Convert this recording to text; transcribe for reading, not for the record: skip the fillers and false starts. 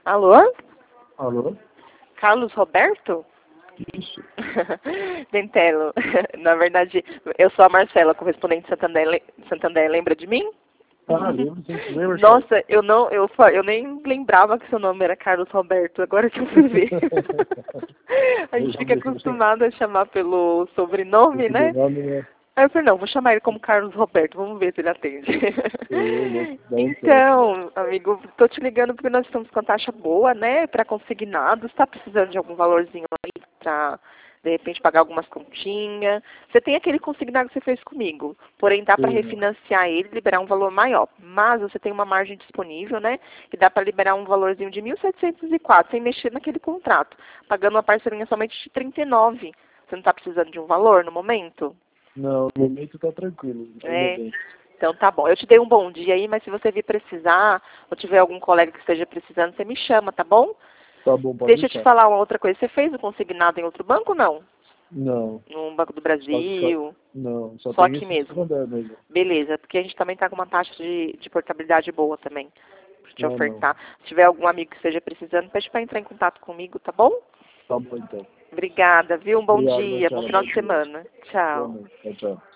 Alô? Alô? Carlos Roberto? Isso. Dentelo. Na verdade, eu sou a Marcela, correspondente de Santander. Lembra de mim? Lembro, sim. Lembra, Nossa, eu nem lembrava que seu nome era Carlos Roberto, agora que eu fui ver. A gente fica acostumado a chamar pelo sobrenome, né? Aí eu falei, não, vou chamar ele como Carlos Roberto, vamos ver se ele atende. Então, amigo, tô te ligando porque nós estamos com a taxa boa, né, para consignados. Tá precisando de algum valorzinho aí pra, de repente, pagar algumas continhas? Você tem aquele consignado que você fez comigo, porém dá para refinanciar ele e liberar um valor maior. Mas você tem uma margem disponível, né, e dá para liberar um valorzinho de 1.704, sem mexer naquele contrato, pagando uma parcelinha somente de 39. Você não tá precisando de um valor no momento? Não, no momento tá tranquilo. Então tá bom. Eu te dei um bom dia aí, mas se você vir precisar, ou tiver algum colega que esteja precisando, você me chama, tá bom? Tá bom, pode Deixa eu deixar. te falar uma outra coisa. Você fez o consignado em outro banco ou não? Não. No Banco do Brasil? Não, Só aqui mesmo. mesmo. Beleza, porque a gente também tá com uma taxa de portabilidade boa também, pra te Não. ofertar. Se tiver algum amigo que esteja precisando, pede para entrar em contato comigo, tá bom? Tá bom, então. Obrigada, viu? Um bom Obrigado, dia, bom Marcela. final de semana. Tchau. Tchau.